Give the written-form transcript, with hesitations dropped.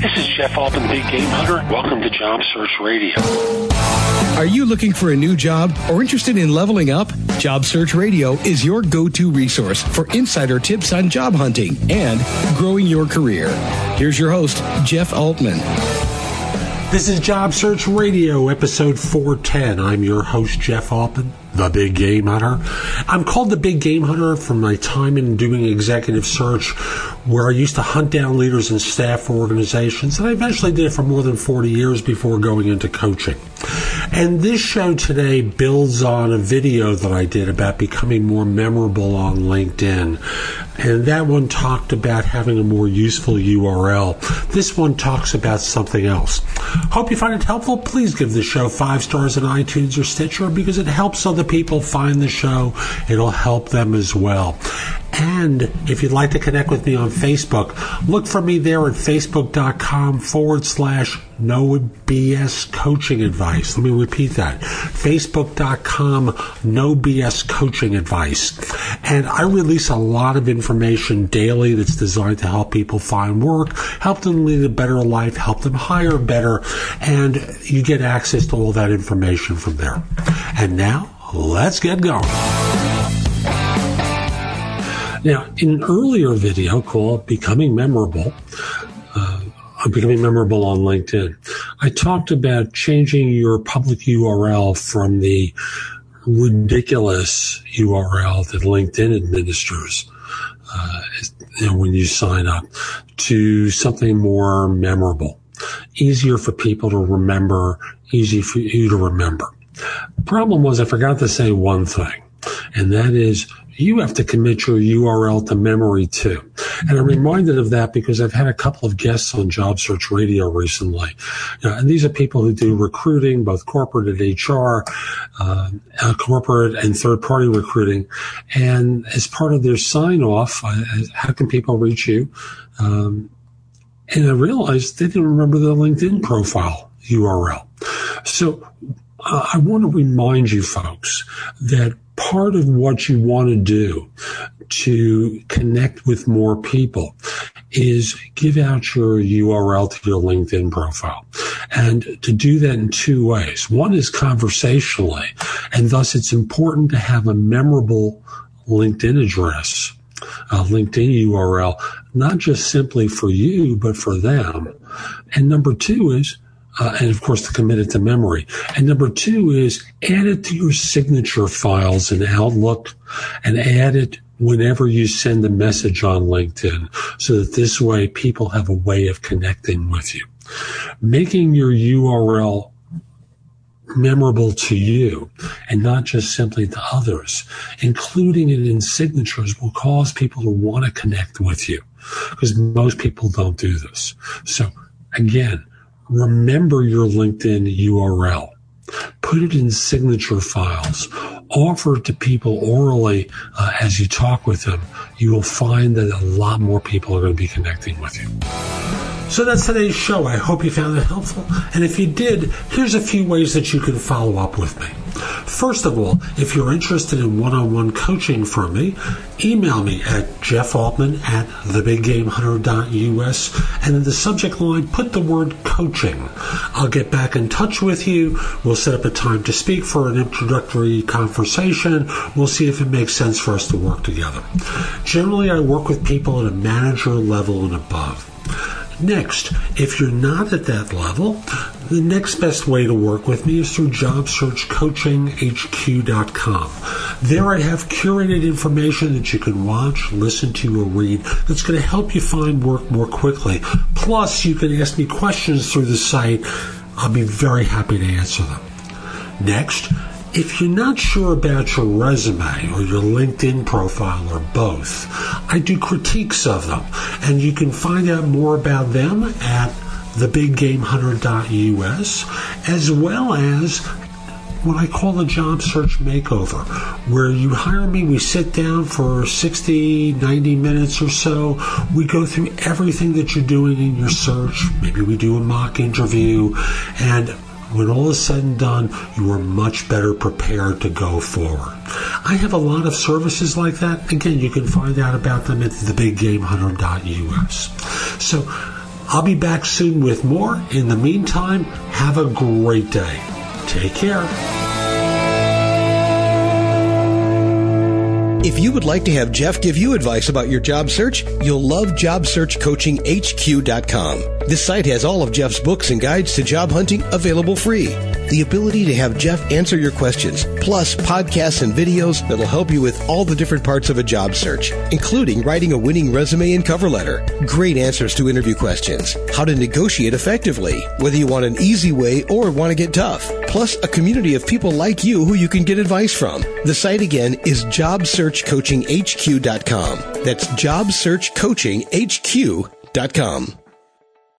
This is Jeff Altman, Big Game Hunter. Welcome to Job Search Radio. Are you looking for a new job or interested in leveling up? Job Search Radio is your go-to resource for insider tips on job hunting and growing your career. Here's your host, Jeff Altman. This is Job Search Radio, episode 410. I'm your host, Jeff Altman, the Big Game Hunter. I'm called the Big Game Hunter from my time in doing executive search, where I used to hunt down leaders and staff for organizations, and I eventually did it for more than 40 years before going into coaching. And this show today builds on a video that I did about becoming more memorable on LinkedIn. And that one talked about having a more useful URL. This one talks about something else. Hope you find it helpful. Please give the show 5 stars on iTunes or Stitcher because it helps other people find the show. It'll help them as well. And if you'd like to connect with me on Facebook, look for me there at facebook.com/No BS Coaching Advice. Let me repeat that. Facebook.com No BS Coaching Advice. And I release a lot of information daily that's designed to help people find work, help them lead a better life, help them hire better, and you get access to all that information from there. And now, let's get going. Now, in an earlier video called Becoming Memorable on LinkedIn, I talked about changing your public URL from the ridiculous URL that LinkedIn administers when you sign up to something more memorable, easier for people to remember, easy for you to remember. The problem was I forgot to say one thing, and that is you have to commit your URL to memory too. And I'm reminded of that because I've had a couple of guests on Job Search Radio recently. And these are people who do recruiting, both corporate and HR, corporate and third-party recruiting. And as part of their sign-off, how can people reach you? And I realized they didn't remember their LinkedIn profile URL. So I want to remind you folks that part of what you want to do to connect with more people is give out your URL to your LinkedIn profile. And to do that in 2 ways. One is conversationally, and thus it's important to have a memorable LinkedIn address, a LinkedIn URL, not just simply for you, but for them. And number 2 is and of course to commit it to memory. And number 2 is add it to your signature files in Outlook and add it whenever you send a message on LinkedIn so that this way people have a way of connecting with you. Making your URL memorable to you and not just simply to others, including it in signatures will cause people to want to connect with you because most people don't do this. So again, remember your LinkedIn URL. Put it in signature files. Offer it to people orally as you talk with them. You will find that a lot more people are going to be connecting with you. So that's today's show. I hope you found it helpful. And if you did, here's a few ways that you can follow up with me. First of all, if you're interested in one-on-one coaching from me, email me at jeffaltman@thebiggamehunter.us, and in the subject line, put the word coaching. I'll get back in touch with you. We'll set up a time to speak for an introductory conversation. We'll see if it makes sense for us to work together. Generally, I work with people at a manager level and above. Next, if you're not at that level, the next best way to work with me is through JobSearchCoachingHQ.com. There I have curated information that you can watch, listen to, or read that's going to help you find work more quickly. Plus, you can ask me questions through the site. I'll be very happy to answer them. Next, if you're not sure about your resume or your LinkedIn profile or both, I do critiques of them, and you can find out more about them at thebiggamehunter.us, as well as what I call a job search makeover, where you hire me, we sit down for 60, 90 minutes or so. We go through everything that you're doing in your search. Maybe we do a mock interview, and when all is said and done, you are much better prepared to go forward. I have a lot of services like that. Again, you can find out about them at thebiggamehunter.us. So I'll be back soon with more. In the meantime, have a great day. Take care. If you would like to have Jeff give you advice about your job search, you'll love JobSearchCoachingHQ.com. This site has all of Jeff's books and guides to job hunting available free. The ability to have Jeff answer your questions, plus podcasts and videos that'll help you with all the different parts of a job search, including writing a winning resume and cover letter, great answers to interview questions, how to negotiate effectively, whether you want an easy way or want to get tough, plus a community of people like you who you can get advice from. The site again is JobSearchCoachingHQ.com. That's JobSearchCoachingHQ.com.